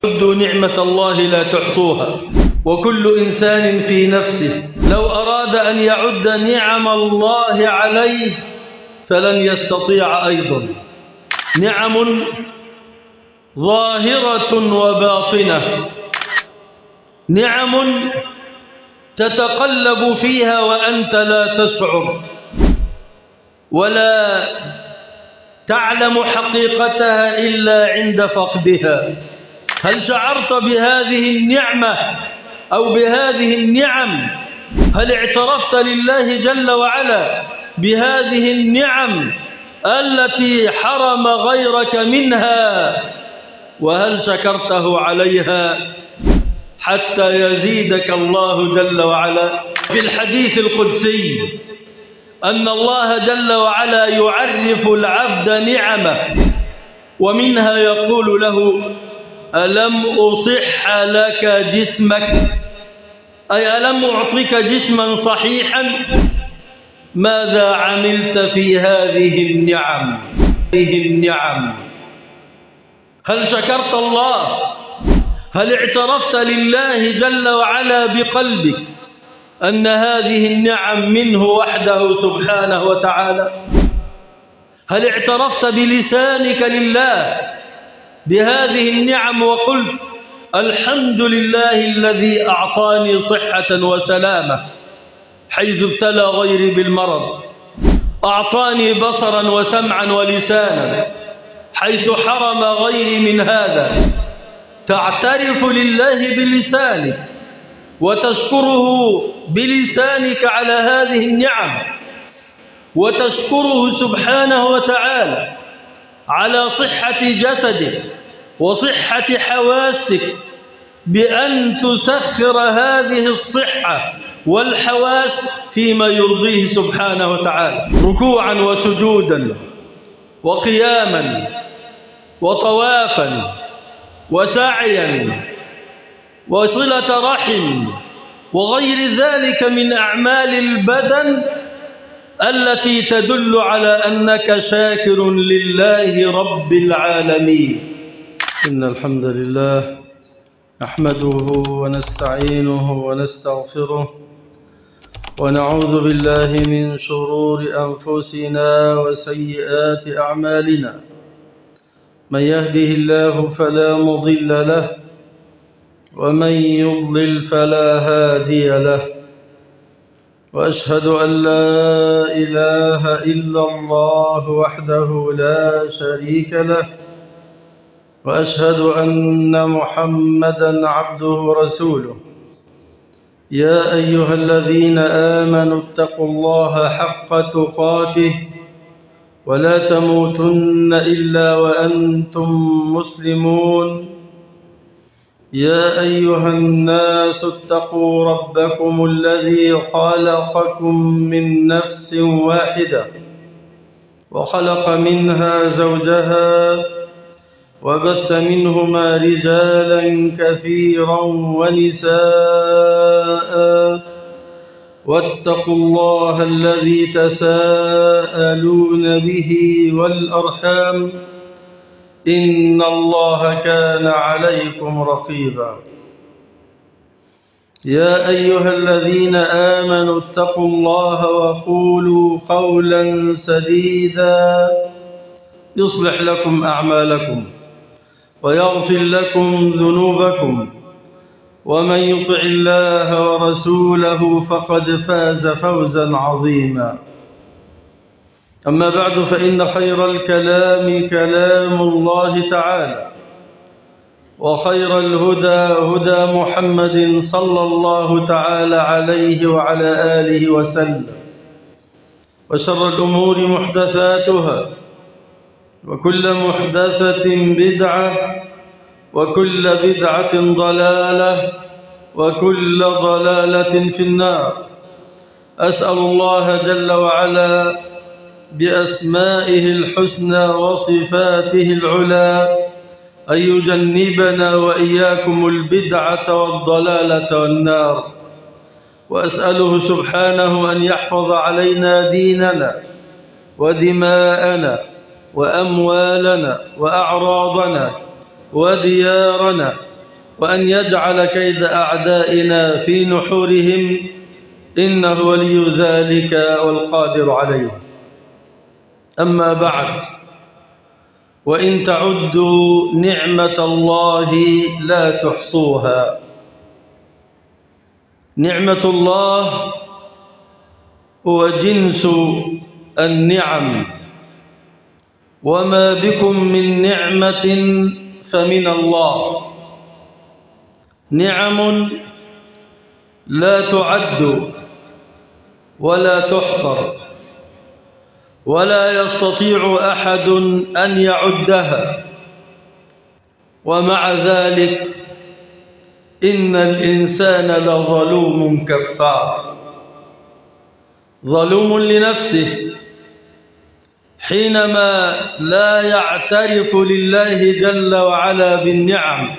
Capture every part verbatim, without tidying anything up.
عدوا نعمة الله لا تحصوها، وكل إنسان في نفسه لو أراد أن يعد نعم الله عليه فلن يستطيع أيضا. نعم ظاهرة وباطنة، نعم تتقلب فيها وأنت لا تشعر ولا تعلم حقيقتها إلا عند فقدها. هل شعرت بهذه النعمة أو بهذه النعم؟ هل اعترفت لله جل وعلا بهذه النعم التي حرم غيرك منها؟ وهل شكرته عليها حتى يزيدك الله جل وعلا؟ في الحديث القدسي أن الله جل وعلا يعرف العبد نعمه، ومنها يقول له: ألم أصح لك جسمك؟ أي ألم أعطيك جسما صحيحا؟ ماذا عملت في هذه النعم؟ هذه النعم هل شكرت الله؟ هل اعترفت لله جل وعلا بقلبك أن هذه النعم منه وحده سبحانه وتعالى؟ هل اعترفت بلسانك لله بهذه النعم وقلت: الحمد لله الذي أعطاني صحة وسلامة حيث ابتلى غيري بالمرض، أعطاني بصرا وسمعا ولسانا حيث حرم غيري من هذا؟ تعترف لله بلسانك وتشكره بلسانك على هذه النعم، وتشكره سبحانه وتعالى على صحة جسدك وصحة حواسك بأن تسخر هذه الصحة والحواس فيما يرضيه سبحانه وتعالى، ركوعا وسجودا وقياما وطوافا وسعيا وصلة رحم وغير ذلك من أعمال البدن التي تدل على أنك شاكر لله رب العالمين. إن الحمد لله نحمده ونستعينه ونستغفره ونعوذ بالله من شرور أنفسنا وسيئات أعمالنا. من يهده الله فلا مضل له، ومن يضلل فلا هادي له، وأشهد أن لا إله إلا الله وحده لا شريك له، وأشهد أن محمدا عبده ورسوله. يا أيها الذين آمنوا اتقوا الله حق تقاته ولا تموتن إلا وأنتم مسلمون. يا أيها الناس اتقوا ربكم الذي خلقكم من نفس واحدة وخلق منها زوجها وبث منهما رجالا كثيرا ونساء، واتقوا الله الذي تساءلون به والأرحام إن الله كان عليكم رقيبا. يا أيها الذين آمنوا اتقوا الله وقولوا قولا سديدا يصلح لكم أعمالكم ويغفر لكم ذنوبكم، ومن يطع الله ورسوله فقد فاز فوزا عظيما. أما بعد، فإن خير الكلام كلام الله تعالى، وخير الهدى هدى محمد صلى الله تعالى عليه وعلى آله وسلم، وشر الأمور محدثاتها، وكل محدثة بدعة، وكل بدعة ضلالة، وكل ضلالة في النار. أسأل الله جل وعلا بأسمائه الحسنى وصفاته العلى أن يجنبنا وإياكم البدعة والضلالة والنار، وأسأله سبحانه أن يحفظ علينا ديننا ودماءنا وأموالنا وأعراضنا وديارنا وأن يجعل كيد أعدائنا في نحورهم، إنه ولي ذلك والقادر عليه. أما بعد، وإن تعدوا نعمة الله لا تحصوها. نعمة الله هو جنس النعم، وما بكم من نعمة فمن الله. نعم لا تعد ولا تحصر، ولا يستطيع أحد أن يعدها، ومع ذلك إن الإنسان لظلوم كفار، ظلوم لنفسه حينما لا يعترف لله جل وعلا بالنعم،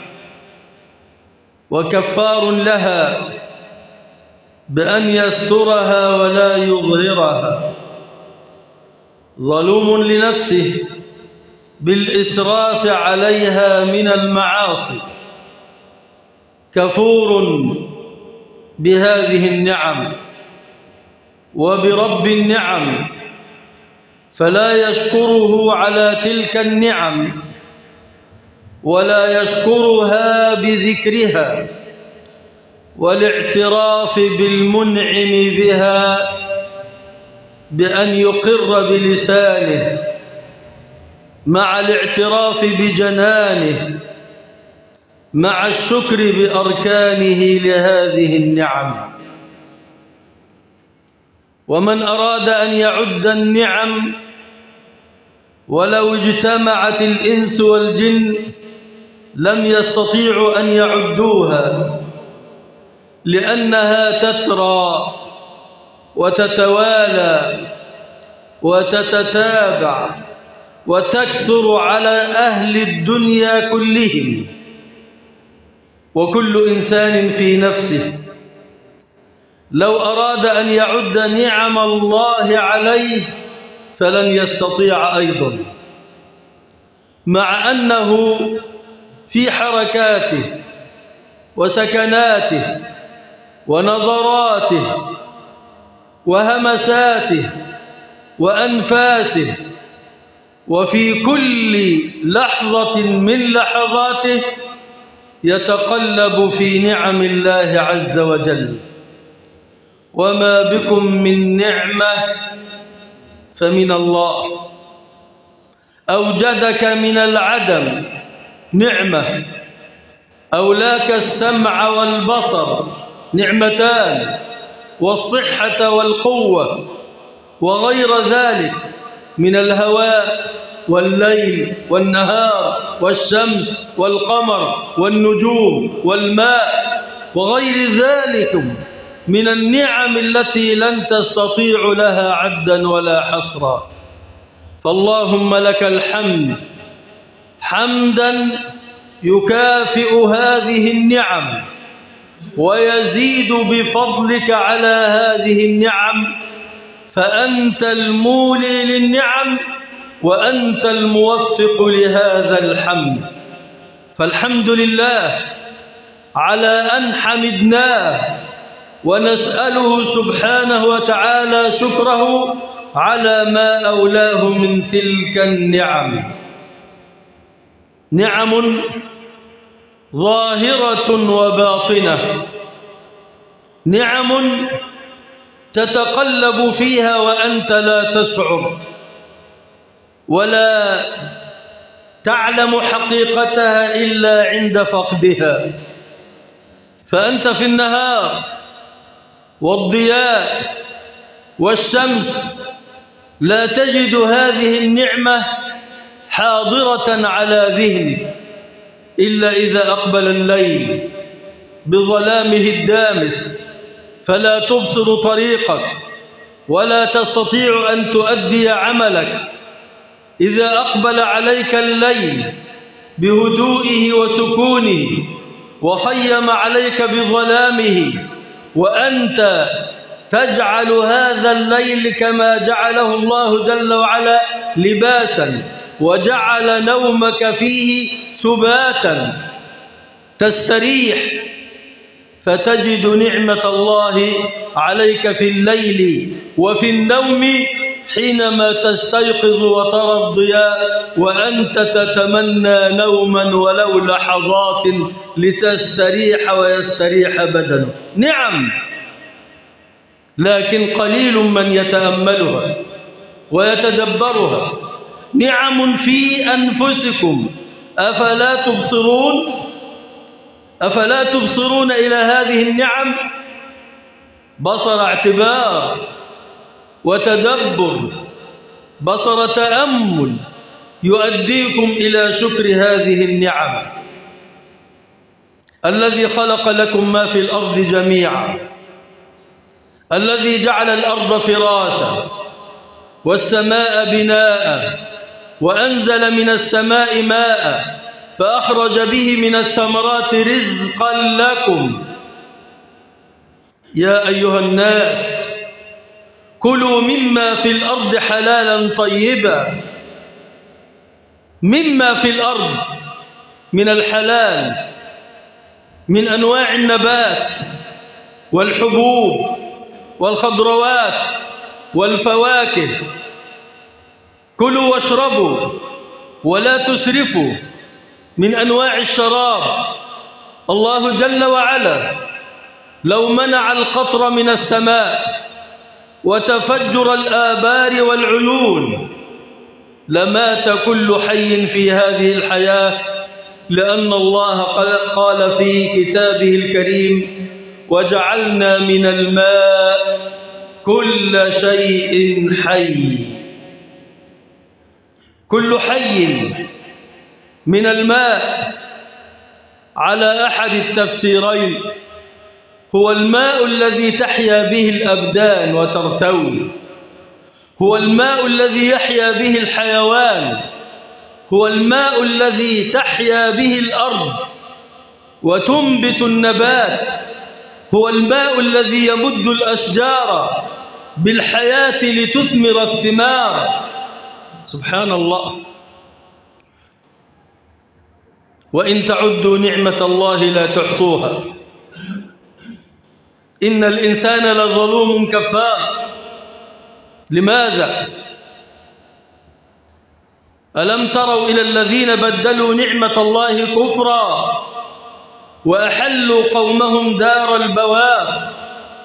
وكفار لها بأن يسترها ولا يظهرها، ظلوم لنفسه بالإسراف عليها من المعاصي، كفور بهذه النعم وبرب النعم، فلا يشكره على تلك النعم ولا يشكرها بذكرها والاعتراف بالمنعم بها، بأن يقر بلسانه مع الاعتراف بجنانه مع الشكر بأركانه لهذه النعم. ومن أراد أن يعد النعم ولو اجتمعت الإنس والجن لم يستطيعوا أن يعدوها، لأنها تترى وتتوالى وتتتابع وتكثر على أهل الدنيا كلهم، وكل إنسان في نفسه لو أراد أن يعد نعم الله عليه فلن يستطيع أيضا، مع أنه في حركاته وسكناته ونظراته وهمساته وأنفاسه وفي كل لحظة من لحظاته يتقلب في نعم الله عز وجل. وما بكم من نعمة فمن الله. أوجدك من العدم نعمة، أولاك السمع والبصر نعمتان، والصحة والقوة وغير ذلك من الهواء والليل والنهار والشمس والقمر والنجوم والماء وغير ذلك من النعم التي لن تستطيع لها عدا ولا حصرا. فاللهم لك الحمد حمدا يكافئ هذه النعم ويزيد بفضلك على هذه النعم، فأنت المولي للنعم وأنت الموفق لهذا الحمد. فالحمد لله على أن حمدناه، ونسأله سبحانه وتعالى شكره على ما أولاه من تلك النعم. نعم ظاهرة وباطنة، نعم تتقلب فيها وأنت لا تشعر ولا تعلم حقيقتها إلا عند فقدها. فأنت في النهار والضياء والشمس لا تجد هذه النعمة حاضرة على ذهنك إلا إذا أقبل الليل بظلامه الدامس، فلا تبصر طريقك ولا تستطيع أن تؤدي عملك. إذا أقبل عليك الليل بهدوئه وسكونه وخيم عليك بظلامه، وأنت تجعل هذا الليل كما جعله الله جل وعلا لباسا وجعل نومك فيه سباتا، تستريح فتجد نعمة الله عليك في الليل وفي النوم حينما تستيقظ وترى الضياء وأنت تتمنى نوما ولو لحظات لتستريح ويستريح بدنك. نعم، لكن قليل من يتأملها ويتدبرها. نعم في أنفسكم أفلا تبصرون؟ أفلا تبصرون إلى هذه النعم؟ بصر اعتبار وتدبر، بصر تأمل يؤديكم إلى شكر هذه النعم. الذي خلق لكم ما في الأرض جميعا، الذي جعل الأرض فراشا والسماء بناء وأنزل من السماء ماء فأخرج به من الثمرات رزقا لكم. يا أيها الناس كلوا مما في الأرض حلالا طيبا. مما في الأرض من الحلال من أنواع النبات والحبوب والخضروات والفواكه. كلوا واشربوا ولا تسرفوا. من أنواع الشراب الله جل وعلا لو منع القطر من السماء وتفجر الآبار والعيون لمات كل حي في هذه الحياة، لأن الله قال في كتابه الكريم: وجعلنا من الماء كل شيء حي. كل حي من الماء على أحد التفسيرين هو الماء الذي تحيا به الأبدان وترتوي، هو الماء الذي يحيا به الحيوان، هو الماء الذي تحيا به الأرض وتنبت النبات، هو الماء الذي يمد الأشجار بالحياة لتثمر الثمار. سبحان الله. وإن تعدوا نعمة الله لا تحصوها إن الإنسان لظلوم كفار. لماذا؟ ألم تروا إلى الذين بدلوا نعمة الله كفرا وأحلوا قومهم دار البوار.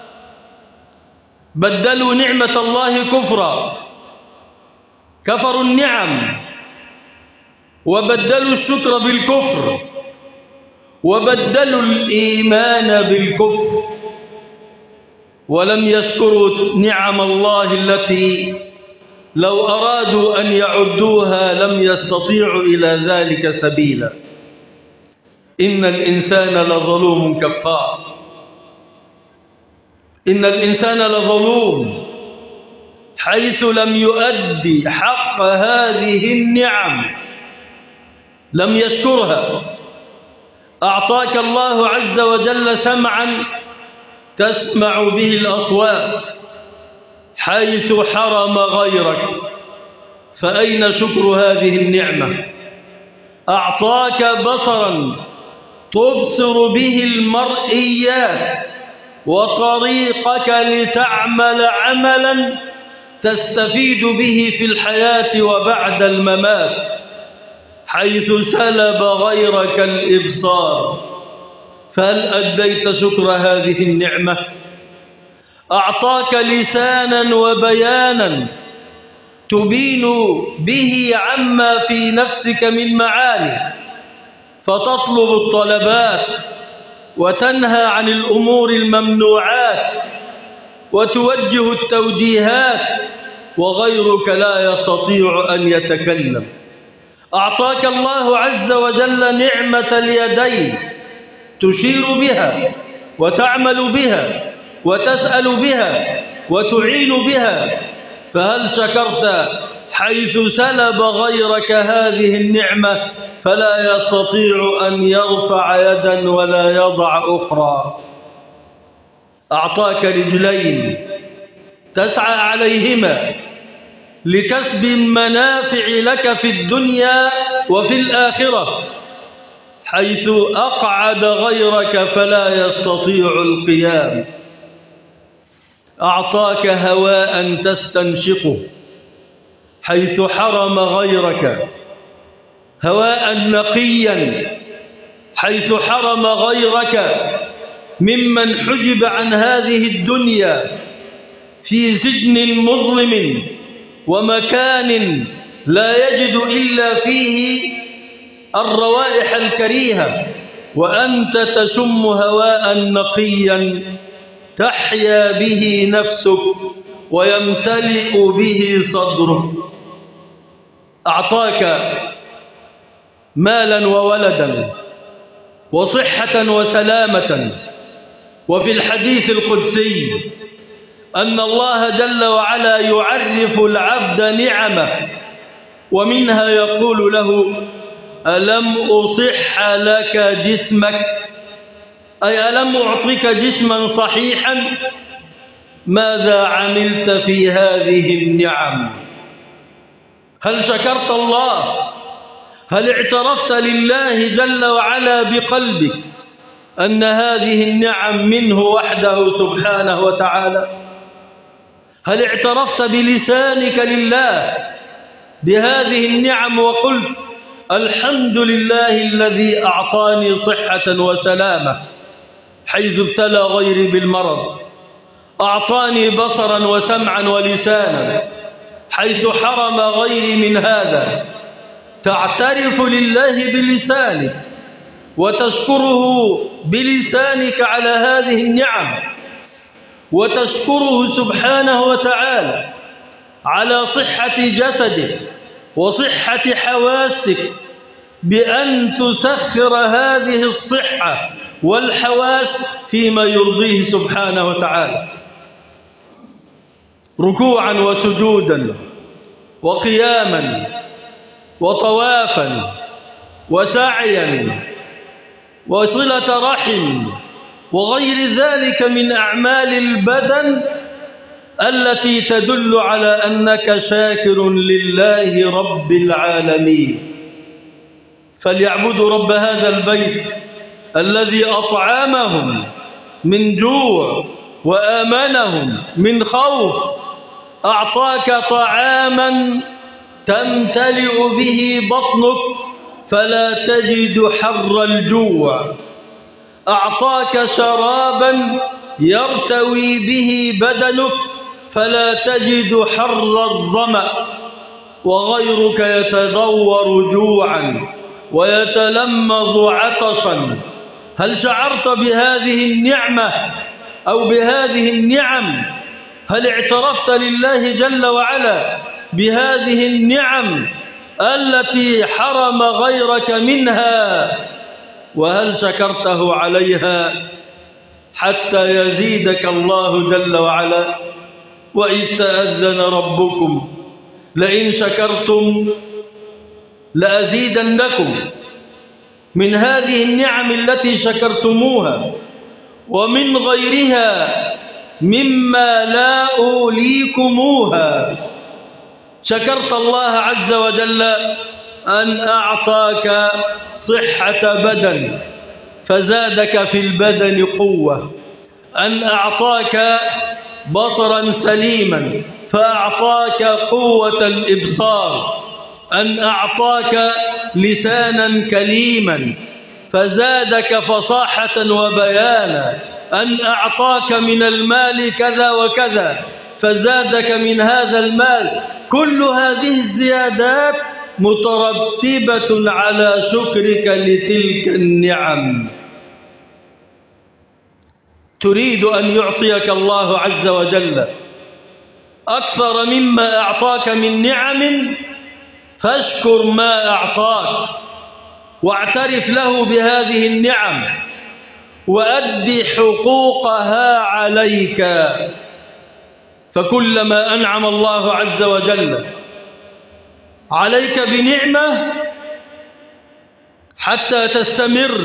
بدلوا نعمة الله كفرا، كفروا النعم وبدلوا الشكر بالكفر وبدلوا الإيمان بالكفر، ولم يشكروا نعم الله التي لو أرادوا أن يعدوها لم يستطيعوا إلى ذلك سبيلا. إن الإنسان لظلوم كفار. إن الإنسان لظلوم حيث لم يؤدي حق هذه النعم، لم يشكرها. أعطاك الله عز وجل سمعا تسمع به الأصوات حيث حرم غيرك، فأين شكر هذه النعمة؟ أعطاك بصرا تبصر به المرئيات وطريقك لتعمل عملا تستفيد به في الحياة وبعد الممات، حيث سلب غيرك الإبصار، فهل أديت شكر هذه النعمة؟ أعطاك لسانا وبيانا تبين به عما في نفسك من معاني، فتطلب الطلبات وتنهى عن الأمور الممنوعات وتوجه التوجيهات، وغيرك لا يستطيع أن يتكلم. أعطاك الله عز وجل نعمة اليدين تشير بها وتعمل بها وتسأل بها وتعين بها، فهل شكرت حيث سلب غيرك هذه النعمة فلا يستطيع أن يرفع يدا ولا يضع أخرى؟ أعطاك رجلين تسعى عليهما لكسب المنافع لك في الدنيا وفي الآخرة، حيث أقعد غيرك فلا يستطيع القيام، أعطاك هواء تستنشقه حيث حرم غيرك، هواء نقيا حيث حرم غيرك ممن حجب عن هذه الدنيا في سجن مظلم ومكان لا يجد إلا فيه الروائح الكريهة، وأنت تشم هواء نقيا تحيا به نفسك ويمتلئ به صدرك. أعطاك مالا وولدا وصحة وسلامة. وفي الحديث القدسي أن الله جل وعلا يعرف العبد نعمه، ومنها يقول له: ألم أصح لك جسمك، أي ألم أعطيك جسما صحيحا؟ ماذا عملت في هذه النعم؟ هل شكرت الله؟ هل اعترفت لله جل وعلا بقلبك أن هذه النعم منه وحده سبحانه وتعالى؟ هل اعترفت بلسانك لله بهذه النعم وقلت: الحمد لله الذي أعطاني صحة وسلامة حيث ابتلى غيري بالمرض، أعطاني بصرا وسمعا ولسانا حيث حرم غيري من هذا؟ تعترف لله بلسانك وتشكره بلسانك على هذه النعم، وتشكره سبحانه وتعالى على صحة جسدك وصحة حواسك بأن تسخر هذه الصحة والحواس فيما يرضيه سبحانه وتعالى، ركوعا وسجودا وقياما وطوافا وسعيا وصلة رحم وغير ذلك من أعمال البدن التي تدل على أنك شاكر لله رب العالمين. فليعبدوا رب هذا البيت الذي أطعمهم من جوع وآمنهم من خوف، أعطاك طعاما تمتلئ به بطنك فلا تجد حر الجوع، أعطاك شرابا يرتوي به بدنك فلا تجد حر الظمأ، وغيرك يتذور جوعا ويتلمظ عطشا. هل شعرت بهذه النعمة أو بهذه النعم؟ هل اعترفت لله جل وعلا بهذه النعم التي حرم غيرك منها؟ وهل شكرته عليها حتى يزيدك الله جل وعلا؟ وإذ تأذن ربكم لئن شكرتم لأزيدنكم. من هذه النعم التي شكرتموها ومن غيرها مما لا أوليكموها، شكرت الله عز وجل أن أعطاك صحة بدن فزادك في البدن قوة، أن أعطاك بصرا سليما فأعطاك قوة الإبصار، أن أعطاك لسانا كليما فزادك فصاحة وبيانا، أن أعطاك من المال كذا وكذا فزادك من هذا المال. كل هذه الزيادات مترتبة على شكرك لتلك النعم. تريد أن يعطيك الله عز وجل أكثر مما أعطاك من نعم، فاشكر ما أعطاك واعترف له بهذه النعم وأد حقوقها عليك. فكلما أنعم الله عز وجل عليك بنعمة حتى تستمر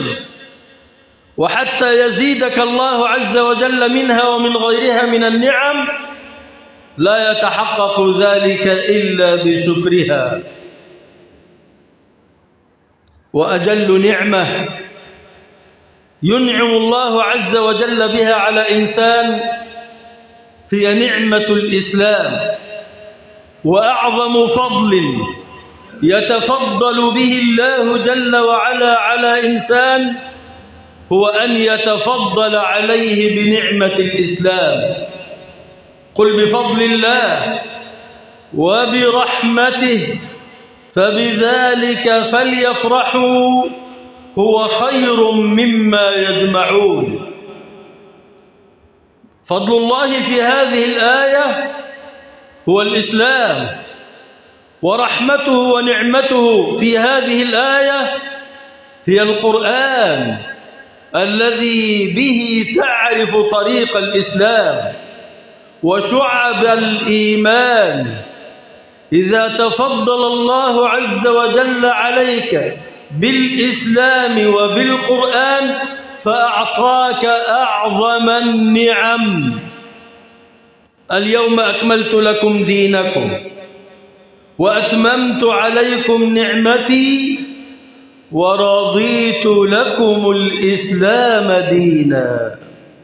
وحتى يزيدك الله عز وجل منها ومن غيرها من النعم، لا يتحقق ذلك إلا بشكرها. وأجل نعمة ينعم الله عز وجل بها على إنسان هي نعمة الإسلام، وأعظم فضل يتفضل به الله جل وعلا على إنسان هو أن يتفضل عليه بنعمة الإسلام. قل بفضل الله وبرحمته فبذلك فليفرحوا هو خير مما يجمعون. فضل الله في هذه الآية هو الإسلام، ورحمته ونعمته في هذه الآية هي القرآن الذي به تعرف طريق الإسلام وشعب الإيمان. إذا تفضل الله عز وجل عليك بالإسلام وبالقرآن فأعطاك أعظم النعم. اليوم أكملت لكم دينكم وأتممت عليكم نعمتي ورضيت لكم الإسلام دينا.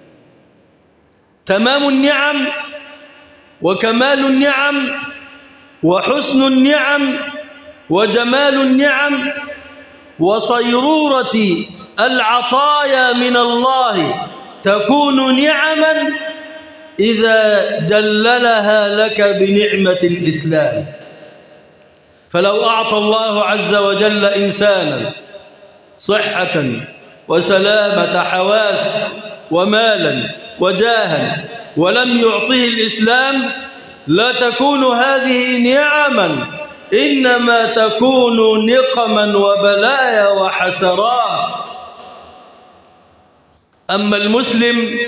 تمام النعم وكمال النعم وحسن النعم وجمال النعم وصيرورة العطايا من الله تكون نعما إذا جللها لك بنعمة الإسلام. فلو أعطى الله عز وجل إنسانا صحة وسلامة حواس ومالا وجاها ولم يعطه الإسلام لا تكون هذه نعما، إنما تكون نقما وبلايا وحسرات. أما المسلم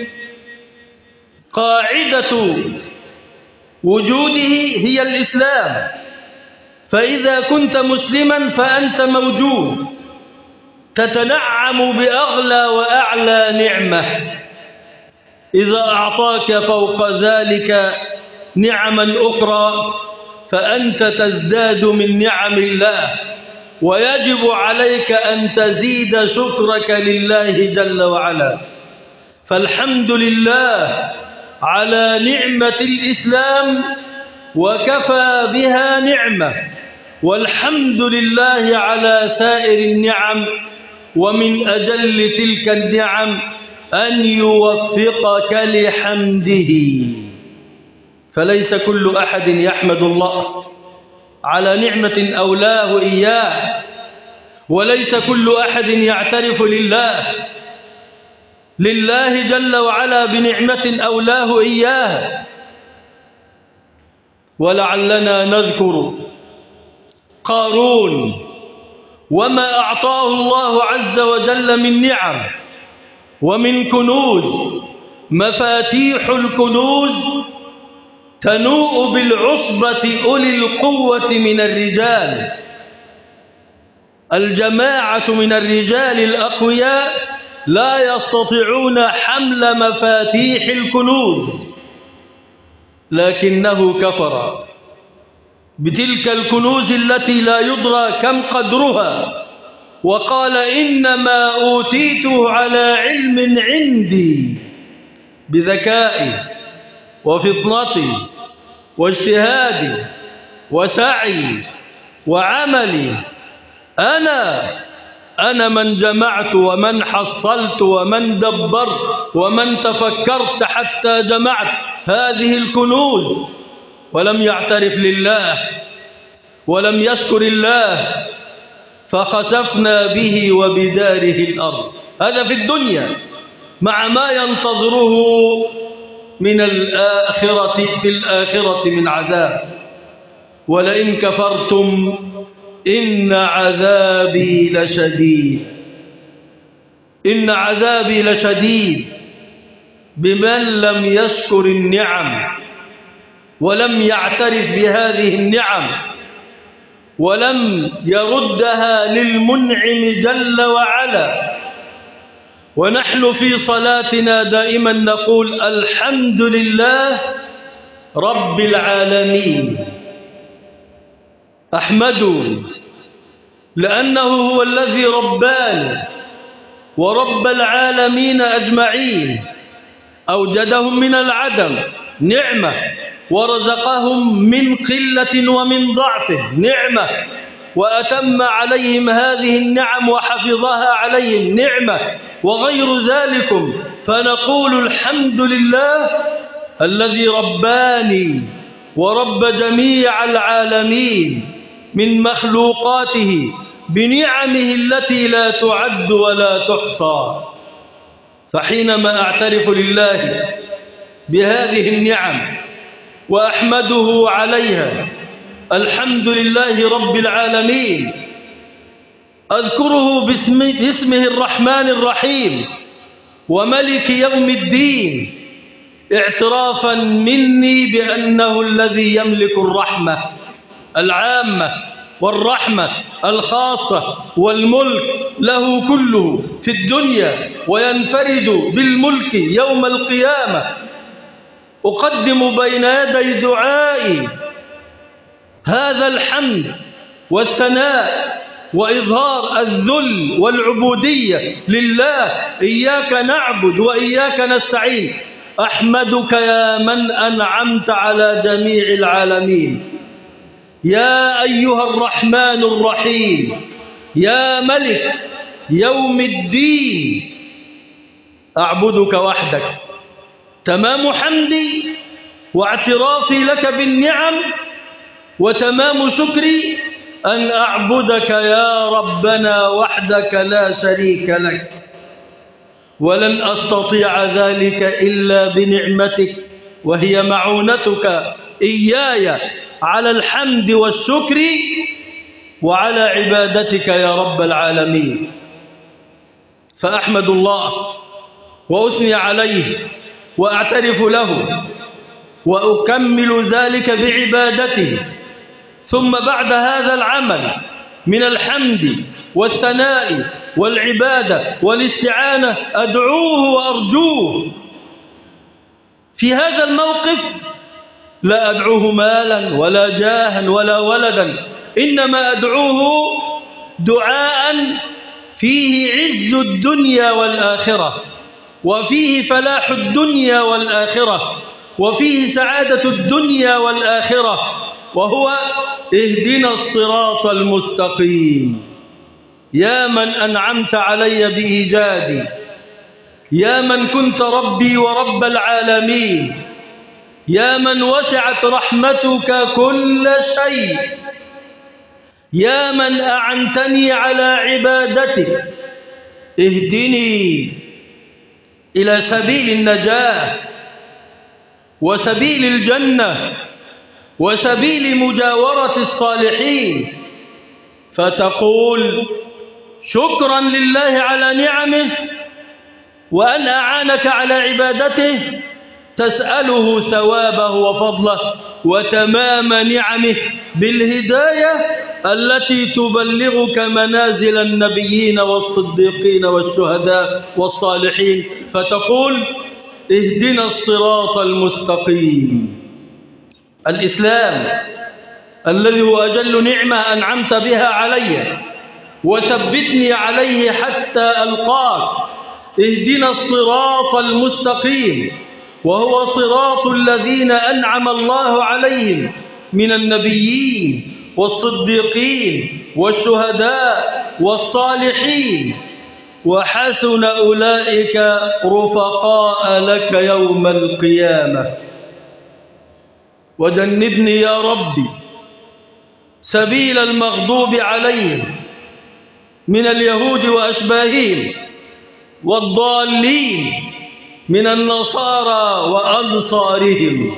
قاعدة وجوده هي الإسلام، فإذا كنت مسلما فأنت موجود تتنعم بأغلى وأعلى نعمة. إذا أعطاك فوق ذلك نعما أخرى فأنت تزداد من نعم الله، ويجب عليك أن تزيد شكرك لله جل وعلا. فالحمد لله على نعمة الإسلام وكفى بها نعمة، والحمد لله على سائر النعم، ومن أجل تلك النعم أن يوفقك لحمده. فليس كل أحد يحمد الله على نعمة أولاه إياه، وليس كل أحد يعترف لله لله جل وعلا بنعمة أولاه إياه. ولعلنا نذكر قارون وما أعطاه الله عز وجل من نعم ومن كنوز. مفاتيح الكنوز تنوء بالعصبة أولي القوة من الرجال. الجماعة من الرجال الأقوياء لا يستطيعون حمل مفاتيح الكنوز، لكنه كفر بتلك الكنوز التي لا يدرى كم قدرها، وقال إنما أوتيته على علم عندي بذكائي وفطنتي واجتهادي وسعي وعملي. أنا أنا من جمعت ومن حصلت ومن دبرت ومن تفكرت حتى جمعت هذه الكنوز. ولم يعترف لله ولم يشكر الله، فخسفنا به وبداره الأرض. هذا في الدنيا مع ما ينتظره من الآخرة في الآخرة من عذاب. ولئن كفرتم إن عذابي لشديد. إن عذابي لشديد بمن لم يشكر النعم ولم يعترف بهذه النعم ولم يردها للمنعم جل وعلا. ونحن في صلاتنا دائما نقول الحمد لله رب العالمين. أحمده لأنه هو الذي رباني ورب العالمين أجمعين، أوجدهم من العدم نعمة، ورزقهم من قلة ومن ضعف نعمة، وأتم عليهم هذه النعم وحفظها عليهم نعمة، وغير ذلك. فنقول الحمد لله الذي رباني ورب جميع العالمين من مخلوقاته بنعمه التي لا تعد ولا تحصى. فحينما أعترف لله بهذه النعم وأحمده عليها، الحمد لله رب العالمين، أذكره باسمه الرحمن الرحيم وملك يوم الدين، اعترافا مني بأنه الذي يملك الرحمة العامة والرحمة الخاصة، والملك له كله في الدنيا، وينفرد بالملك يوم القيامة. أقدم بين يدي دعائي هذا الحمد والثناء وإظهار الذل والعبودية لله. إياك نعبد وإياك نستعين. أحمدك يا من أنعمت على جميع العالمين، يا أيها الرحمن الرحيم، يا ملك يوم الدين. أعبدك وحدك تمام حمدي واعترافي لك بالنعم، وتمام شكري أن أعبدك يا ربنا وحدك لا شريك لك، ولن أستطيع ذلك إلا بنعمتك، وهي معونتك إياي على الحمد والشكر وعلى عبادتك يا رب العالمين. فأحمد الله وأثني عليه وأعترف له وأكمل ذلك بعبادته. ثم بعد هذا العمل من الحمد والثناء والعبادة والاستعانة أدعوه وأرجوه. في هذا الموقف لا أدعوه مالا ولا جاها ولا ولدا، إنما أدعوه دعاء فيه عز الدنيا والآخرة، وفيه فلاح الدنيا والآخرة، وفيه سعادة الدنيا والآخرة، وهو اهدنا الصراط المستقيم. يا من أنعمت علي بإيجادي، يا من كنت ربي ورب العالمين، يا من وسعت رحمتك كل شيء، يا من أعنتني على عبادتك، اهدني إلى سبيل النجاة وسبيل الجنة وسبيل مجاورة الصالحين. فتقول شكرا لله على نعمه وأن أعانك على عبادته، تسأله ثوابه وفضله وتمام نعمه بالهداية التي تبلغك منازل النبيين والصديقين والشهداء والصالحين. فتقول اهدنا الصراط المستقيم. الإسلام الذي هو أجل نعمة أنعمت بها علي، وثبتني عليه حتى ألقاك. اهدنا الصراط المستقيم، وهو صراط الذين أنعم الله عليهم من النبيين والصديقين والشهداء والصالحين، وحسن أولئك رفقاء لك يوم القيامة. وجنبني يا ربي سبيل المغضوب عليهم من اليهود وأشباههم، والضالين من النصارى وأنصارهم.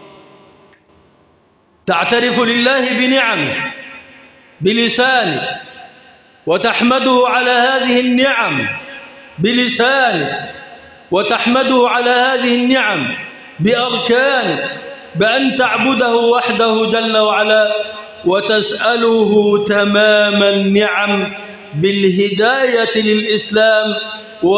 تعترف لله بنعمه بلسانك، وتحمده على هذه النعم بلسانك، وتحمده على هذه النعم بأركانك، بأن تعبده وحده جل وعلا، وتسأله تمام النعم بالهداية للإسلام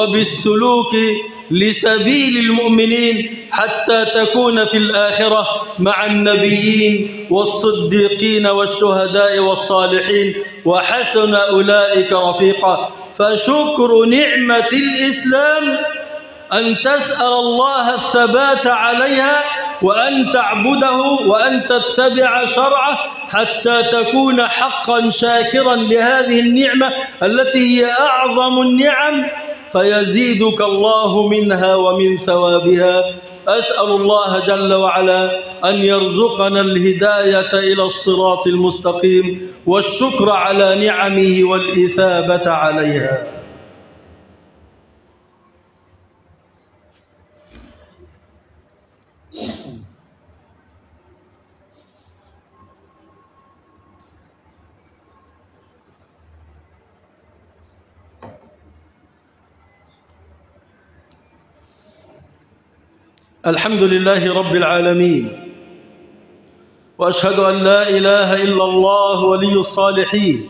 وبالسلوك لسبيل المؤمنين، حتى تكون في الآخرة مع النبيين والصديقين والشهداء والصالحين وحسن أولئك رفيقا. فشكر نعمة الإسلام أن تسأل الله الثبات عليها وأن تعبده وأن تتبع شرعه حتى تكون حقا شاكرا لهذه النعمة التي هي أعظم النعم، فيزيدك الله منها ومن ثوابها. أسأل الله جل وعلا أن يرزقنا الهداية إلى الصراط المستقيم والشكر على نعمه والإثابة عليها. الحمد لله رب العالمين، وأشهد أن لا إله إلا الله ولي الصالحين،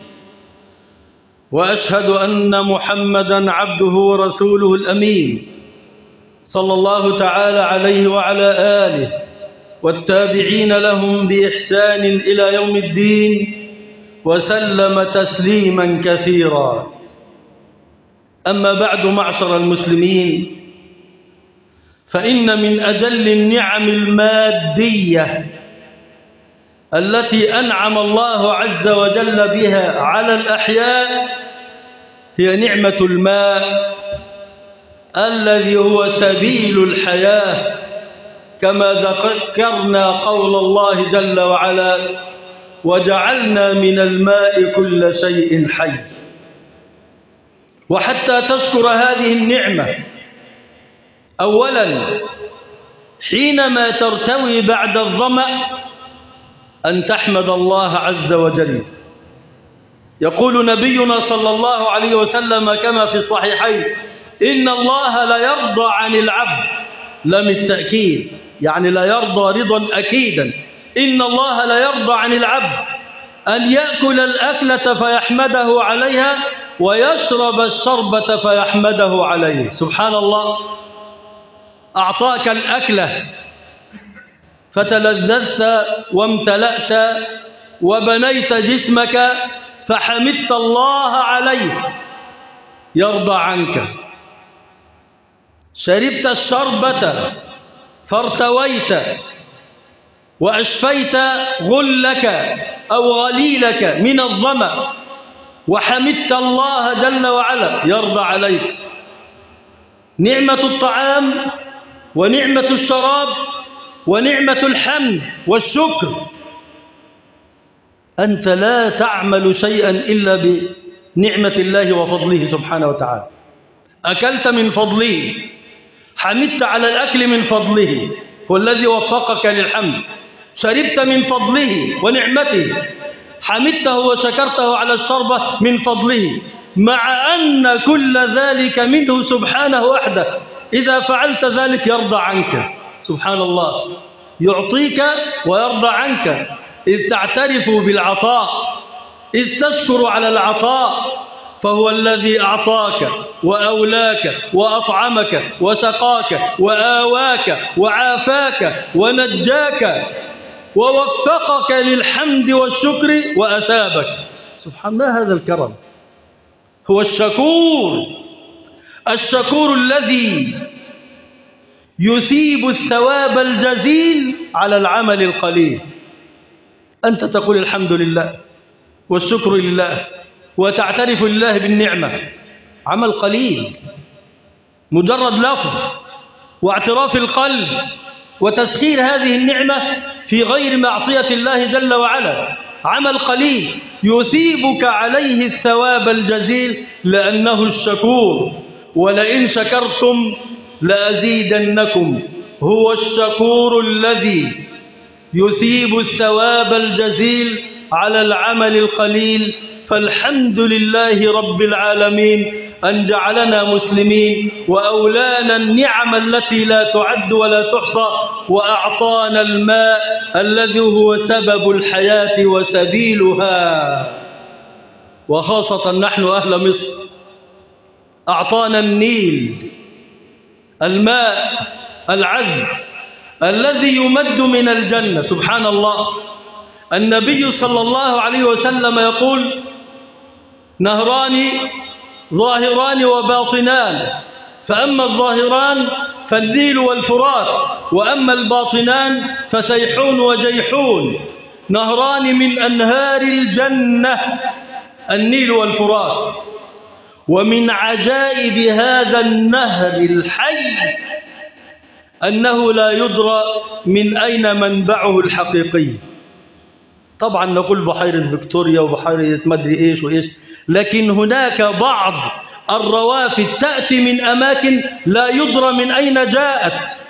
وأشهد أن محمدًا عبده ورسوله الأمين صلى الله تعالى عليه وعلى آله والتابعين لهم بإحسان إلى يوم الدين وسلم تسليمًا كثيرا. أما بعد، معشر المسلمين، فإن من أجل النعم المادية التي أنعم الله عز وجل بها على الأحياء هي نعمة الماء الذي هو سبيل الحياة، كما ذكرنا قول الله جل وعلا: وجعلنا من الماء كل شيء حي. وحتى تشكر هذه النعمة، أولا حينما ترتوي بعد الظمأ أن تحمد الله عز وجل. يقول نبينا صلى الله عليه وسلم كما في الصحيحين: إن الله لا يرضى عن العبد، لم التأكيد يعني لا يرضى رضا أكيدا، إن الله لا يرضى عن العبد أن يأكل الأكلة فيحمده عليها ويشرب الشربة فيحمده عليه. سبحان الله، أعطاك الأكلة فتلذذت وامتلأت وبنيت جسمك فحمدت الله عليه يرضى عنك، شربت الشربة فارتويت وأشفيت غلك أو غليلك من الظمأ وحمدت الله جل وعلا يرضى عليك. نعمة الطعام ونعمة الشراب ونعمة الحمد والشكر، أنت لا تعمل شيئا إلا بنعمة الله وفضله سبحانه وتعالى. أكلت من فضله، حمدت على الأكل من فضله، هو الذي وفقك للحمد. شربت من فضله ونعمته، حمدته وشكرته على الشربة من فضله، مع أن كل ذلك منه سبحانه وحده. إذا فعلت ذلك يرضى عنك، سبحان الله، يعطيك ويرضى عنك، إذ تعترف بالعطاء، إذ تشكر على العطاء، فهو الذي أعطاك وأولاك وأطعمك وسقاك وآواك وعافاك ونجاك ووفقك للحمد والشكر وأثابك. سبحان الله، هذا الكرم هو الشكور، الشكور الذي يثيب الثواب الجزيل على العمل القليل. أنت تقول الحمد لله والشكر لله وتعترف لله بالنعمة، عمل قليل، مجرد لفظ واعتراف القلب وتسخير هذه النعمة في غير معصية الله جل وعلا، عمل قليل يثيبك عليه الثواب الجزيل لأنه الشكور. ولئن شكرتم لأزيدنكم، هو الشكور الذي يثيب الثواب الجزيل على العمل القليل. فالحمد لله رب العالمين أن جعلنا مسلمين وأولانا النعم التي لا تعد ولا تحصى، وأعطانا الماء الذي هو سبب الحياة وسبيلها، وخاصة نحن أهل مصر أعطانا النيل، الماء العذب الذي يمد من الجنة. سبحان الله، النبي صلى الله عليه وسلم يقول: نهران ظاهران وباطنان، فأما الظاهران فالنيل والفرات، وأما الباطنان فسيحون وجيحون. نهران من أنهار الجنة، النيل والفرات. ومن عجائب هذا النهر الحي أنه لا يدرى من أين منبعه الحقيقي. طبعا نقول بحيرة فيكتوريا وبحيرة مدري إيش وإيش، لكن هناك بعض الروافد تأتي من أماكن لا يدرى من أين جاءت.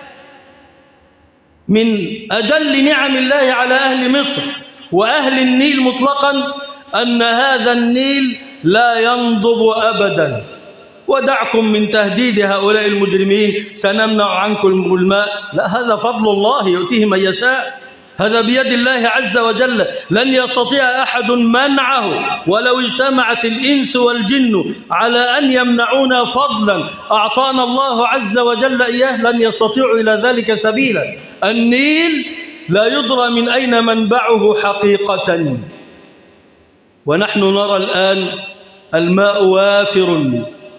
من أجل نعم الله على أهل مصر وأهل النيل مطلقا أن هذا النيل لا ينضب أبدا. ودعكم من تهديد هؤلاء المجرمين: سنمنع عنكم الماء. لا، هذا فضل الله يؤتيه من يشاء، هذا بيد الله عز وجل، لن يستطيع أحد منعه. ولو اجتمعت الإنس والجن على أن يمنعونا فضلا أعطانا الله عز وجل إياه لن يستطيعوا إلى ذلك سبيلا. النيل لا يدرى من أين منبعه حقيقة، ونحن نرى الآن الماء وافر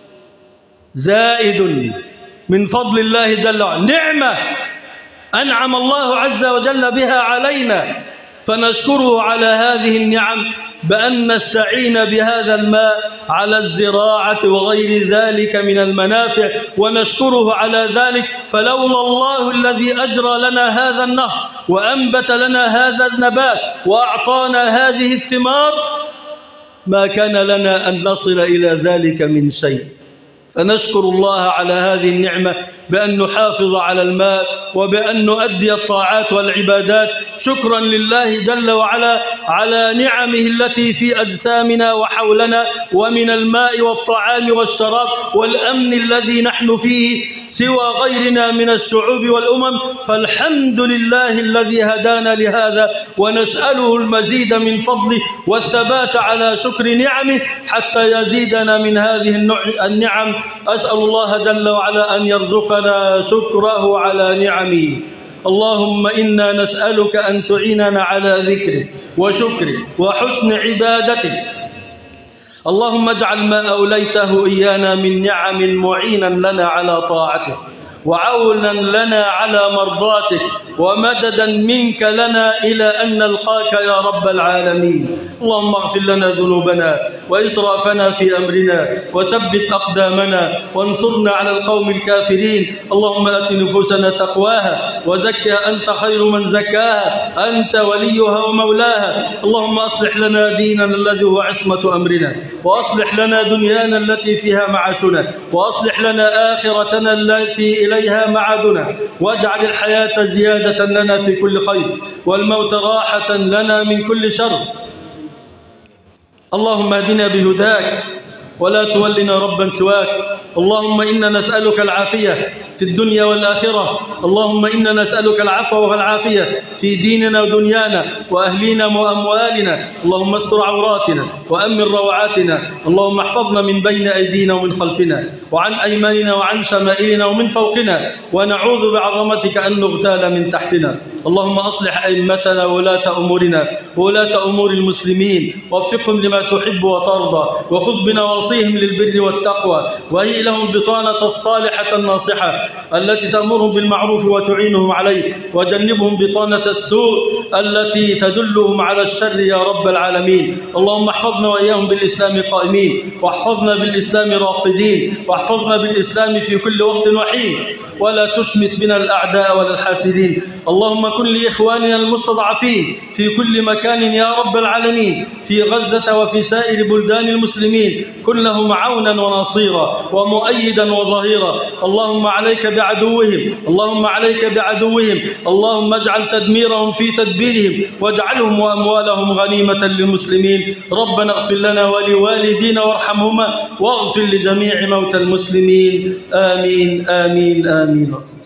زائد من فضل الله جل وعلا، نعمة أنعم الله عز وجل بها علينا، فنشكره على هذه النعم بأن نستعين بهذا الماء على الزراعة وغير ذلك من المنافع، ونشكره على ذلك. فلولا الله الذي أجرى لنا هذا النهر وأنبت لنا هذا النبات وأعطانا هذه الثمار ما كان لنا أن نصل إلى ذلك من شيء. فنشكر الله على هذه النعمة بأن نحافظ على الماء وبأن نؤدي الطاعات والعبادات شكرا لله جل وعلا على نعمه التي في أجسامنا وحولنا، ومن الماء والطعام والشراب والأمن الذي نحن فيه سوى غيرنا من الشعوب والأمم. فالحمد لله الذي هدانا لهذا، ونسأله المزيد من فضله والثبات على شكر نعمه حتى يزيدنا من هذه النعم. أسأل الله جل وعلا أن يرزقنا شكره على نعمه. اللهم إنا نسألك أن تعيننا على ذكرك وشكرك وحسن عبادتك. اللهم اجعل ما أوليته إيانا من نعم معينا لنا على طاعتك، وعونا لنا على مرضاتك، ومددا منك لنا إلى أن نلقاك يا رب العالمين. اللهم اغفر لنا ذنوبنا وإسرافنا في أمرنا، وثبت أقدامنا، وانصرنا على القوم الكافرين. اللهم آت نفوسنا تقواها وزكها أنت خير من زكاها، أنت وليها ومولاها. اللهم أصلح لنا ديننا الذي هو عصمة أمرنا، وأصلح لنا دنيانا التي فيها معاشنا، وأصلح لنا آخرتنا التي إليها معادنا، واجعل الحياة زيادة لنا في كل خير، والموت راحة لنا من كل شر. اللهم اهدنا بهداك ولا تولنا ربا سواك. اللهم إنا نسألك العافية في الدنيا والآخرة. اللهم إنا نسألك العفو والعافية في ديننا ودنيانا وأهلنا وأموالنا. اللهم استر عوراتنا وأمن روعاتنا. اللهم احفظنا من بين أيدينا ومن خلفنا وعن أيماننا وعن شمائلنا ومن فوقنا، ونعوذ بعظمتك أن نغتال من تحتنا. اللهم أصلح أئمتنا وولاة أمورنا وولاة أمور المسلمين، ووفقهم لما تحب وترضى، وخذ بنواصيهم للبر والتقوى، وهي لهم بطانة الصالحة الناصحة التي تأمرهم بالمعروف وتعينهم عليه، وجنبهم بطانة السوء التي تدلهم على الشر يا رب العالمين. اللهم احفظنا وإياهم بالإسلام قائمين، واحفظنا بالإسلام راقدين، واحفظنا بالإسلام في كل وقت وحين، ولا تشمت بنا الأعداء ولا الحاسدين. اللهم كن لإخواننا المستضعفين في كل مكان يا رب العالمين، في غزة وفي سائر بلدان المسلمين، كن لهم عونا ونصيرا ومؤيدا وظهيرا. اللهم عليك بعدوهم، اللهم عليك بعدوهم، اللهم اجعل تدميرهم في تدبيرهم، واجعلهم وأموالهم غنيمة للمسلمين. ربنا اغفر لنا ولوالدينا وارحمهما، واغفر لجميع موتى المسلمين. آمين آمين آمين.